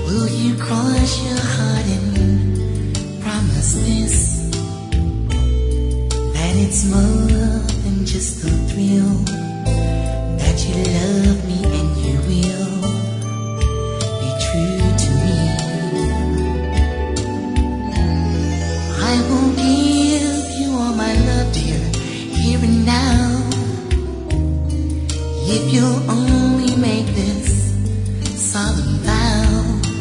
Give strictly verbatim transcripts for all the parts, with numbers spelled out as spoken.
Will you cross your heart and promise this, that it's more than just a thrill, that you love me and you will be true to me? I will give you all my love, dear, here and now, if you'll only make this solemn vow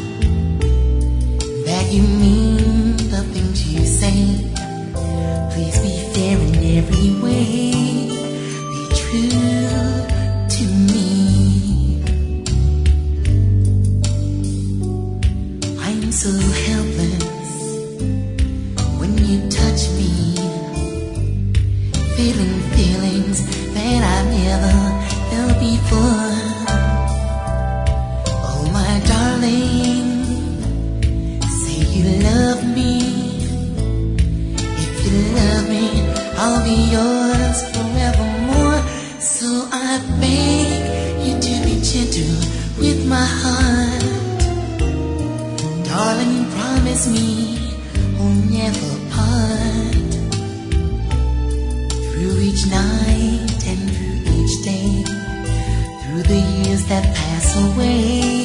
that you mean the things you say. Please be fair in every way, be true to me. I'm so helpless when you touch me, feeling feelings that I've never felt before. Oh my darling, say you love me. If you love me, I'll be yours forevermore. So I beg you to be gentle with my heart. Darling, promise me we'll never part. Through each night and through each day, through the years that pass away,